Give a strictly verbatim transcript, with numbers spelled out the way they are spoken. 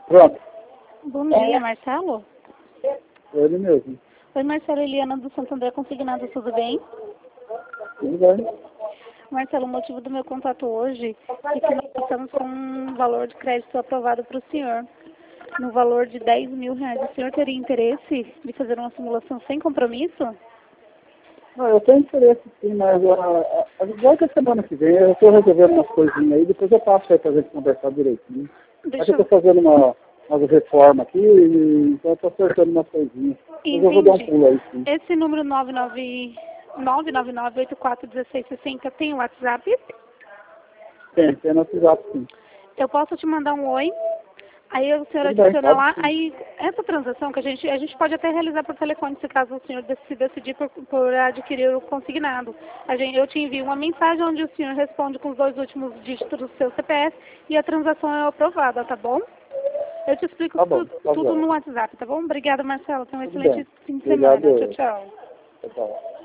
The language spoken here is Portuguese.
Pronto. Bom dia, Marcelo. Ele mesmo. Oi, Marcelo, Eliana do Santo André Consignado, tudo bem? Tudo bem? Marcelo, o motivo do meu contato hoje é que nós estamos com um valor de crédito aprovado para o senhor, no valor de dez mil reais. O senhor teria interesse de fazer uma simulação sem compromisso? Não, eu tenho interesse sim, mas a, a, igual que a semana que vem, eu estou resolvendo umas coisinhas aí, depois eu passo aí para a gente conversar direitinho. Deixa Acho que eu eu... estou fazendo uma, uma reforma aqui, e, então eu estou acertando umas coisinhas. Mas eu vou dar um Entendi. pulo aí sim. Esse número nove nove nove nove nove oito quatro um seis seis zero tem o WhatsApp? Tem, tem no WhatsApp sim. Eu posso te mandar um oi? Aí o senhor Tudo bem, adiciona pode lá, sim. aí essa transação que a gente, a gente pode até realizar por telefone, se caso o senhor se decidir por, por adquirir o consignado. A gente, eu te envio uma mensagem onde o senhor responde com os dois últimos dígitos do seu C P F e a transação é aprovada, tá bom? Eu te explico Tá bom, tudo, tá tudo bom. no WhatsApp, tá bom? Obrigada, Marcelo. Tenha um Tudo excelente bem. fim de semana. Obrigado. Tchau, tchau. Tchau, tchau.